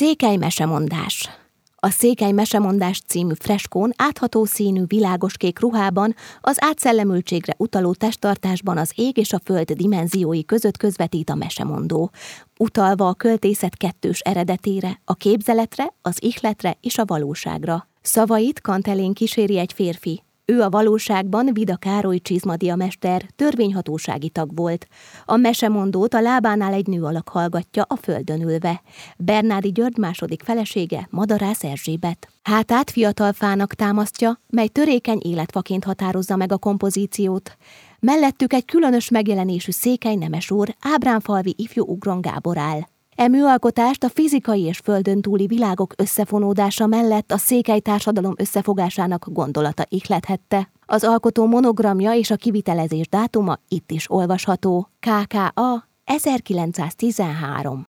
Székely mesemondás. A Székely mesemondás című freskón átható színű világoskék ruhában, az átszellemültségre utaló testtartásban az ég és a föld dimenziói között közvetít a mesemondó, utalva a költészet kettős eredetére, a képzeletre, az ihletre és a valóságra. Szavait kant elén kíséri egy férfi. Ő a valóságban Vida Károly csizmadiamester, törvényhatósági tag volt. A mesemondót a lábánál egy nő alak hallgatja, a földön ülve. Bernádi György második felesége, Madarász Erzsébet. Hátát fiatal fának támasztja, mely törékeny életfaként határozza meg a kompozíciót. Mellettük egy különös megjelenésű székely nemesúr, ábránfalvi ifjú Ugron Gábor áll. E műalkotást a fizikai és földön túli világok összefonódása mellett a székely társadalom összefogásának gondolata ihlethette. Az alkotó monogramja és a kivitelezés dátuma itt is olvasható. KKA 1913.